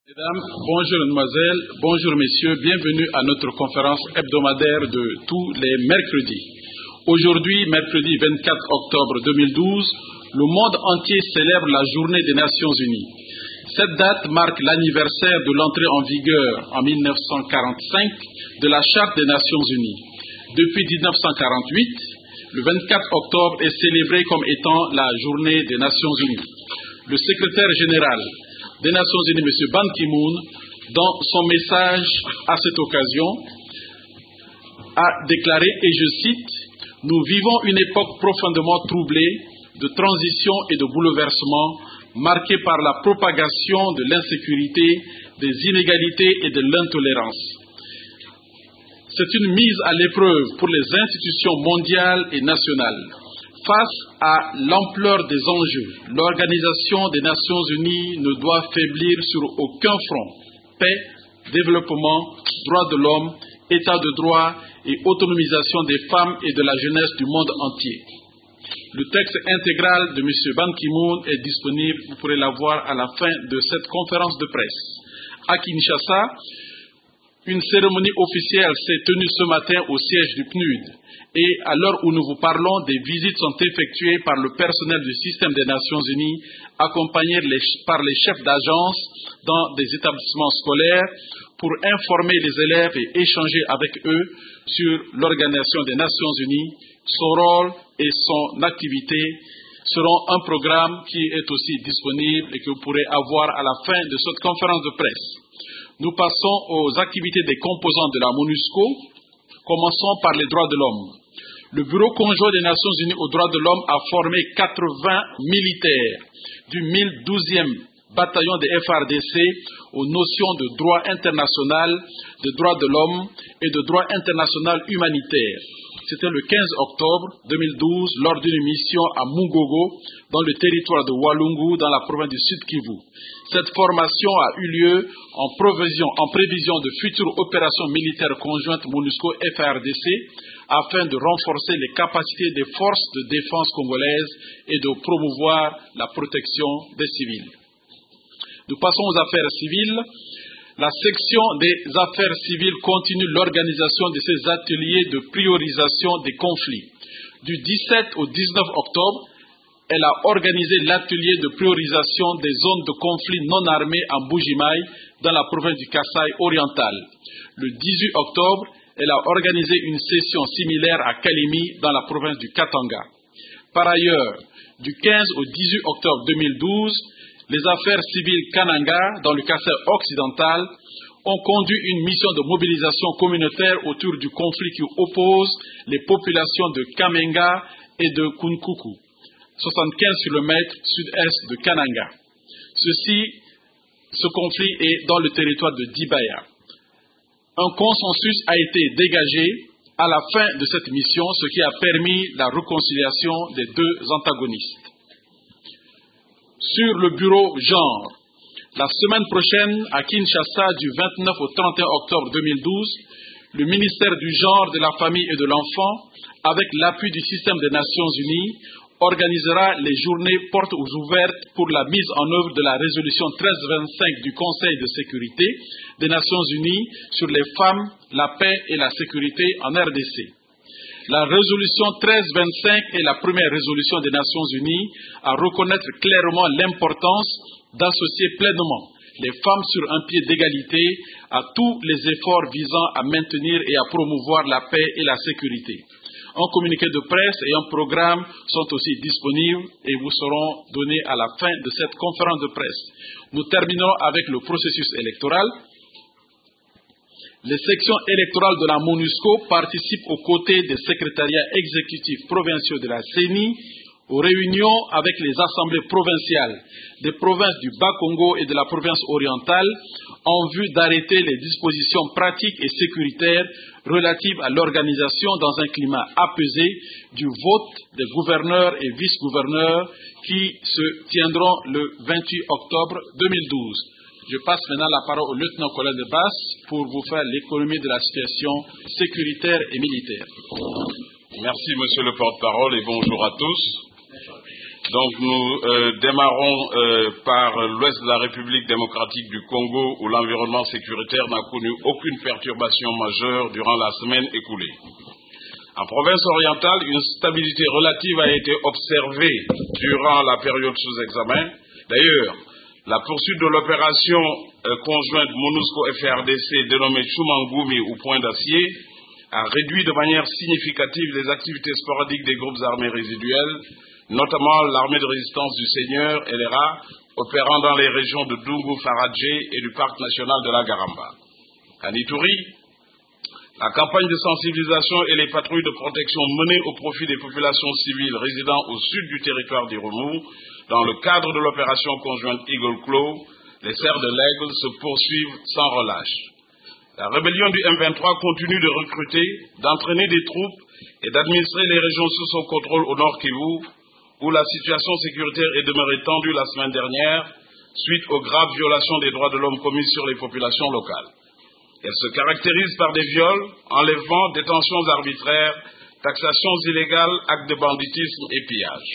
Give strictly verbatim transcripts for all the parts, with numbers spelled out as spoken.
Mesdames, bonjour mesdemoiselles, bonjour messieurs, bienvenue à notre conférence hebdomadaire de tous les mercredis. Aujourd'hui, mercredi vingt-quatre octobre deux mille douze, le monde entier célèbre la Journée des Nations Unies. Cette date marque l'anniversaire de l'entrée en vigueur en mille neuf cent quarante-cinq de la Charte des Nations Unies. Depuis mille neuf cent quarante-huit, le vingt-quatre octobre est célébré comme étant la Journée des Nations Unies. Le secrétaire général des Nations Unies, M. Ban Ki-moon, dans son message à cette occasion, a déclaré, et je cite, « Nous vivons une époque profondément troublée de transition et de bouleversement, marquée par la propagation de l'insécurité, des inégalités et de l'intolérance. C'est une mise à l'épreuve pour les institutions mondiales et nationales. Face à l'ampleur des enjeux, l'Organisation des Nations Unies ne doit faiblir sur aucun front. Paix, développement, droits de l'homme, état de droit et autonomisation des femmes et de la jeunesse du monde entier. » Le texte intégral de M. Ban Ki-moon est disponible, vous pourrez l'avoir à la fin de cette conférence de presse. À Kinshasa, une cérémonie officielle s'est tenue ce matin au siège du P N U D. Et à l'heure où nous vous parlons, des visites sont effectuées par le personnel du système des Nations Unies, accompagnés les, par les chefs d'agence dans des établissements scolaires pour informer les élèves et échanger avec eux sur l'Organisation des Nations Unies, son rôle et son activité seront un programme qui est aussi disponible et que vous pourrez avoir à la fin de cette conférence de presse. Nous passons aux activités des composants de la MONUSCO. Commençons par les droits de l'homme. Le Bureau conjoint des Nations Unies aux droits de l'homme a formé quatre-vingts militaires du mille douzième bataillon des F A R D C aux notions de droit international, de droits de l'homme et de droit international humanitaire. C'était le quinze octobre deux mille douze lors d'une mission à Mungogo, dans le territoire de Walungu, dans la province du Sud Kivu. Cette formation a eu lieu en prévision, en prévision de futures opérations militaires conjointes MONUSCO-F A R D C afin de renforcer les capacités des forces de défense congolaises et de promouvoir la protection des civils. Nous passons aux affaires civiles. La section des affaires civiles continue l'organisation de ces ateliers de priorisation des conflits. Du dix-sept au dix-neuf octobre, elle a organisé l'atelier de priorisation des zones de conflit non armées en Bujimaï, dans la province du Kasaï oriental. Le dix-huit octobre, elle a organisé une session similaire à Kalemi, dans la province du Katanga. Par ailleurs, du quinze au dix-huit octobre deux mille douze, les affaires civiles Kananga, dans le Kasaï occidental, ont conduit une mission de mobilisation communautaire autour du conflit qui oppose les populations de Kamenga et de Kunkuku, soixante-quinze kilomètres sud-est de Kananga. Ceci, ce conflit est dans le territoire de Dibaya. Un consensus a été dégagé à la fin de cette mission, ce qui a permis la réconciliation des deux antagonistes. Sur le bureau genre, la semaine prochaine à Kinshasa, du vingt-neuf au trente et un octobre deux mille douze, le ministère du genre, de la famille et de l'enfant, avec l'appui du système des Nations Unies, organisera les journées portes ouvertes pour la mise en œuvre de la résolution treize vingt-cinq du Conseil de sécurité des Nations Unies sur les femmes, la paix et la sécurité en R D C. La résolution treize vingt-cinq est la première résolution des Nations Unies à reconnaître clairement l'importance d'associer pleinement les femmes sur un pied d'égalité à tous les efforts visant à maintenir et à promouvoir la paix et la sécurité. Un communiqué de presse et un programme sont aussi disponibles et vous seront donnés à la fin de cette conférence de presse. Nous terminons avec le processus électoral. Les sections électorales de la MONUSCO participent aux côtés des secrétariats exécutifs provinciaux de la C E N I aux réunions avec les assemblées provinciales des provinces du Bas-Congo et de la province orientale en vue d'arrêter les dispositions pratiques et sécuritaires relatives à l'organisation dans un climat apaisé du vote des gouverneurs et vice-gouverneurs qui se tiendront le vingt-huit octobre deux mille douze. Je passe maintenant la parole au lieutenant-colonel de Basse pour vous faire l'économie de la situation sécuritaire et militaire. Merci, monsieur le porte-parole, et bonjour à tous. Donc nous euh, démarrons euh, par l'ouest de la République démocratique du Congo où l'environnement sécuritaire n'a connu aucune perturbation majeure durant la semaine écoulée. En province orientale, une stabilité relative a été observée durant la période sous examen. D'ailleurs, la poursuite de l'opération euh, conjointe MONUSCO-F R D C dénommée Chumangumi ou Point d'Acier a réduit de manière significative les activités sporadiques des groupes armés résiduels, notamment l'armée de résistance du Seigneur, L R A, opérant dans les régions de Dungu, Faradje et du parc national de la Garamba. À Ituri, la campagne de sensibilisation et les patrouilles de protection menées au profit des populations civiles résidant au sud du territoire d'Irumu, dans le cadre de l'opération conjointe Eagle Claw, les serres de l'Aigle se poursuivent sans relâche. La rébellion du M vingt-trois continue de recruter, d'entraîner des troupes et d'administrer les régions sous son contrôle au Nord Kivu, où la situation sécuritaire est demeurée tendue la semaine dernière, suite aux graves violations des droits de l'homme commises sur les populations locales. Elle se caractérise par des viols, enlèvements, détentions arbitraires, taxations illégales, actes de banditisme et pillages.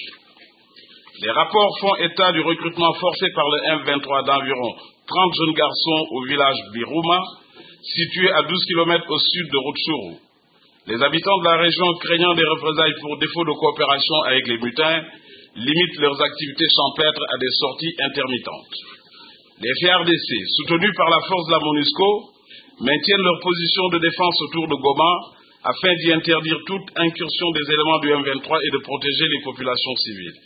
Les rapports font état du recrutement forcé par le M vingt-trois d'environ trente jeunes garçons au village Biruma, situé à douze kilomètres au sud de Rutshuru. Les habitants de la région, craignant des représailles pour défaut de coopération avec les mutins, limitent leurs activités champêtres à des sorties intermittentes. Les F R D C, soutenus par la force de la MONUSCO, maintiennent leur position de défense autour de Goma afin d'y interdire toute incursion des éléments du M vingt-trois et de protéger les populations civiles.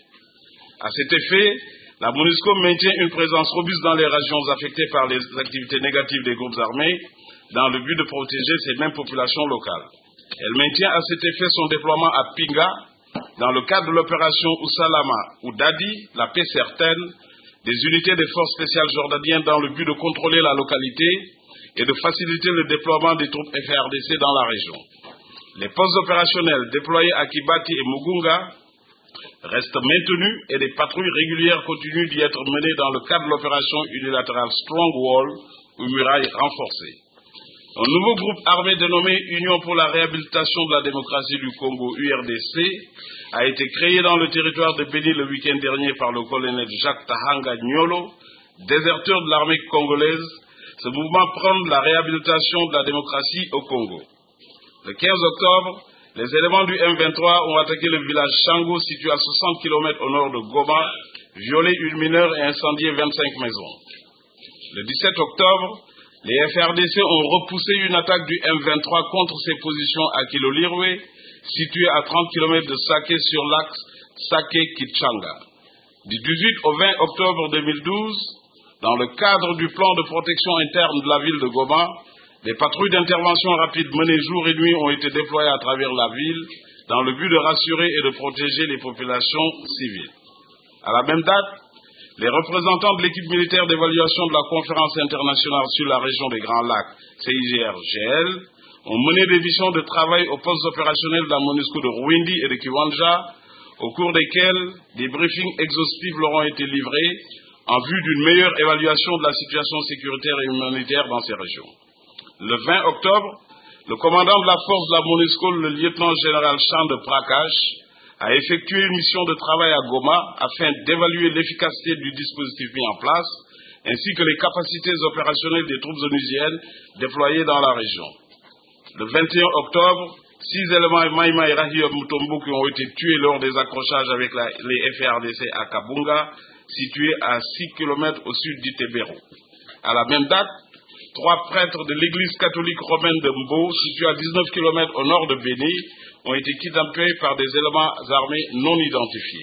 À cet effet, la MONUSCO maintient une présence robuste dans les régions affectées par les activités négatives des groupes armés dans le but de protéger ces mêmes populations locales. Elle maintient à cet effet son déploiement à Pinga, dans le cadre de l'opération Usalama ou Dadi, la paix certaine, des unités des forces spéciales jordaniennes dans le but de contrôler la localité et de faciliter le déploiement des troupes F R D C dans la région. Les postes opérationnels déployés à Kibati et Mugunga restent maintenus et des patrouilles régulières continuent d'y être menées dans le cadre de l'opération unilatérale Strong Wall ou muraille renforcée. Un nouveau groupe armé dénommé Union pour la réhabilitation de la démocratie du Congo, U R D C, a été créé dans le territoire de Béni le week-end dernier par le colonel Jacques Tahanga Nyolo, déserteur de l'armée congolaise. Ce mouvement prône la réhabilitation de la démocratie au Congo. Le quinze octobre, les éléments du M vingt-trois ont attaqué le village Chango, situé à soixante kilomètres au nord de Goma, violé une mineure et incendié vingt-cinq maisons. Le dix-sept octobre, les F R D C ont repoussé une attaque du M vingt-trois contre ses positions à Kilolirwe, situé à trente kilomètres de Sake sur l'axe Sake-Kichanga. Du dix-huit au vingt octobre deux mille douze, dans le cadre du plan de protection interne de la ville de Goma, des patrouilles d'intervention rapide menées jour et nuit ont été déployées à travers la ville dans le but de rassurer et de protéger les populations civiles. À la même date, les représentants de l'équipe militaire d'évaluation de la conférence internationale sur la région des Grands Lacs, C I G R G L, ont mené des missions de travail aux postes opérationnels de la MONUSCO de Rwindi et de Kiwanja, au cours desquels des briefings exhaustifs leur ont été livrés en vue d'une meilleure évaluation de la situation sécuritaire et humanitaire dans ces régions. Le vingt octobre, le commandant de la force de la MONUSCO, le lieutenant-général Chan de Prakash, a effectué une mission de travail à Goma afin d'évaluer l'efficacité du dispositif mis en place, ainsi que les capacités opérationnelles des troupes onusiennes déployées dans la région. Le vingt et un octobre, six éléments Maïma et Rahio Mutombo qui ont été tués lors des accrochages avec la, les F R D C à Kabunga, situé à six kilomètres au sud d'Itebero. À la même date, trois prêtres de l'église catholique romaine de Mbo, située à dix-neuf kilomètres au nord de Béni, ont été kidnappés par des éléments armés non identifiés.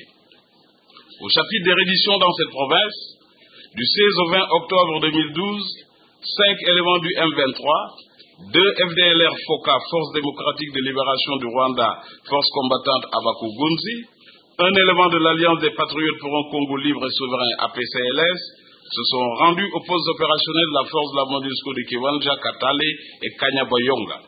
Au chapitre des redditions dans cette province, du seize au vingt octobre deux mille douze, cinq éléments du M vingt-trois, deux F D L R FOCA, Force démocratique de libération du Rwanda, Force combattante Abakugunzi, un élément de l'Alliance des patriotes pour un Congo libre et souverain A P C L S, se sont rendus aux postes opérationnels de la force de la MONUSCO de Kiwanja, Katale et Kanyabayonga.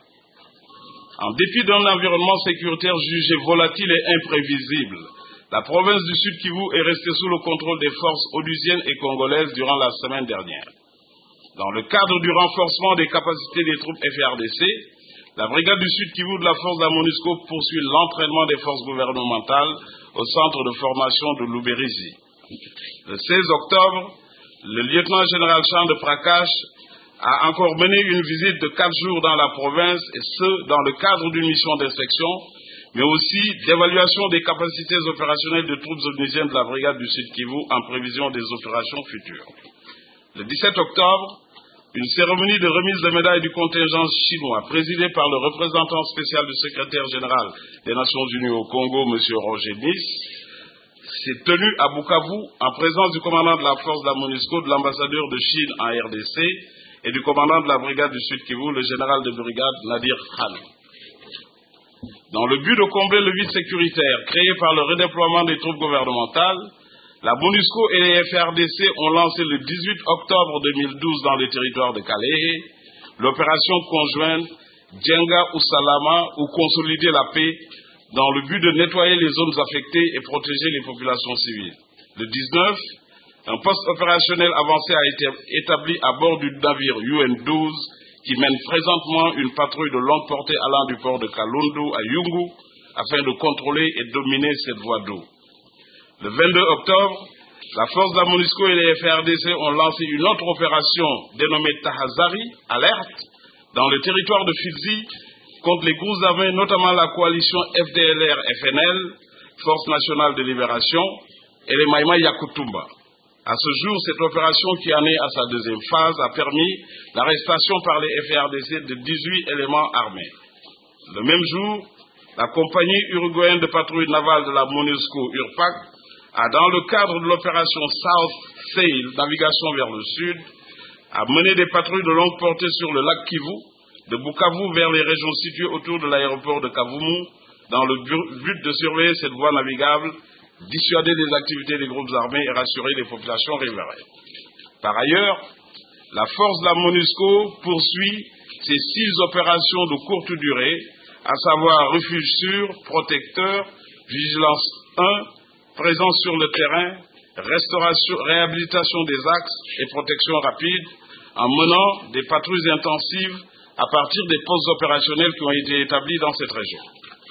En dépit d'un environnement sécuritaire jugé volatile et imprévisible, la province du Sud Kivu est restée sous le contrôle des forces onusiennes et congolaises durant la semaine dernière. Dans le cadre du renforcement des capacités des troupes F R D C, la brigade du Sud Kivu de la force de la MONUSCO poursuit l'entraînement des forces gouvernementales au centre de formation de Luberizi. Le seize octobre, le lieutenant-général Chan de Prakash a encore mené une visite de quatre jours dans la province, et ce, dans le cadre d'une mission d'inspection, mais aussi d'évaluation des capacités opérationnelles de troupes onusiennes de la brigade du Sud Kivu en prévision des opérations futures. Le dix-sept octobre, une cérémonie de remise de médailles du contingent chinois, présidée par le représentant spécial du secrétaire général des Nations Unies au Congo, M. Roger Nice, s'est tenue à Bukavu en présence du commandant de la force de la MONUSCO, de l'ambassadeur de Chine en R D C et du commandant de la brigade du Sud Kivu, le général de brigade Nadir Khan. Dans le but de combler le vide sécuritaire créé par le redéploiement des troupes gouvernementales, la MONUSCO et les F R D C ont lancé le dix-huit octobre deux mille douze dans le territoire de Kalehe l'opération conjointe Djenga Usalama ou consolider la paix dans le but de nettoyer les zones affectées et protéger les populations civiles. Le dix-neuf, un poste opérationnel avancé a été établi à bord du navire U N douze qui mène présentement une patrouille de longue portée allant du port de Kalundu à Yungu afin de contrôler et dominer cette voie d'eau. Le vingt-deux octobre, la force de la MONUSCO et les F R D C ont lancé une autre opération dénommée Tahazari, alerte, dans le territoire de Fizi contre les groupes armés, notamment la coalition F D L R F N L, Force nationale de libération, et les Maïma Yakutumba. À ce jour, cette opération qui en est à sa deuxième phase a permis l'arrestation par les F R D C de dix-huit éléments armés. Le même jour, la compagnie uruguayenne de patrouille navale de la MONUSCO, U R P A C, a, dans le cadre de l'opération South Sail, navigation vers le sud, a mené des patrouilles de longue portée sur le lac Kivu, de Bukavu vers les régions situées autour de l'aéroport de Kavumu, dans le but de surveiller cette voie navigable, dissuader les activités des groupes armés et rassurer les populations riveraines. Par ailleurs, la force de la MONUSCO poursuit ses six opérations de courte durée, à savoir refuge sûr, protecteur, vigilance un, présence sur le terrain, restauration, réhabilitation des axes et protection rapide, en menant des patrouilles intensives à partir des postes opérationnels qui ont été établis dans cette région.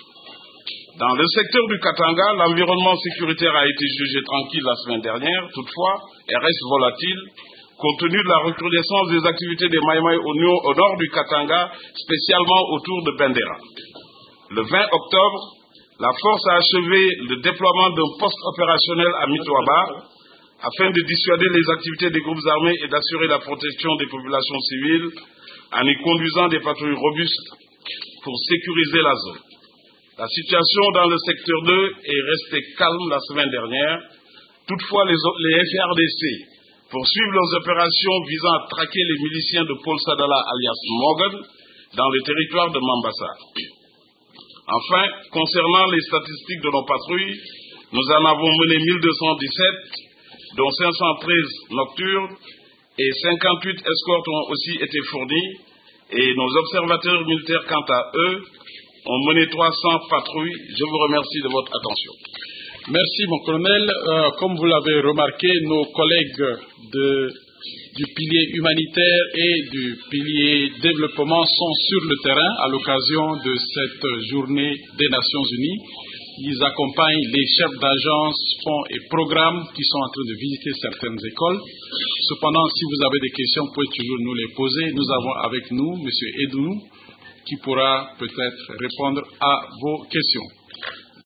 Dans le secteur du Katanga, l'environnement sécuritaire a été jugé tranquille la semaine dernière, toutefois, et reste volatile, compte tenu de la recrudescence des activités des Maïmaï au nord du Katanga, spécialement autour de Bendera. Le vingt octobre, la force a achevé le déploiement d'un poste opérationnel à Mitwaba afin de dissuader les activités des groupes armés et d'assurer la protection des populations civiles en y conduisant des patrouilles robustes pour sécuriser la zone. La situation dans le secteur deux est restée calme la semaine dernière. Toutefois, les, les F R D C poursuivent leurs opérations visant à traquer les miliciens de Paul Sadala alias Morgan dans le territoire de Mambasa. Enfin, concernant les statistiques de nos patrouilles, nous en avons mené mille deux cent dix-sept, dont cinq cent treize nocturnes, et cinquante-huit escortes ont aussi été fournies, et nos observateurs militaires, quant à eux, ont mené trois cents patrouilles. Je vous remercie de votre attention. Merci, mon colonel. Euh, comme vous l'avez remarqué, nos collègues de, du pilier humanitaire et du pilier développement sont sur le terrain à l'occasion de cette journée des Nations Unies. Ils accompagnent les chefs d'agences, fonds et programmes qui sont en train de visiter certaines écoles. Cependant, si vous avez des questions, vous pouvez toujours nous les poser. Nous avons avec nous M. Edounou qui pourra peut-être répondre à vos questions.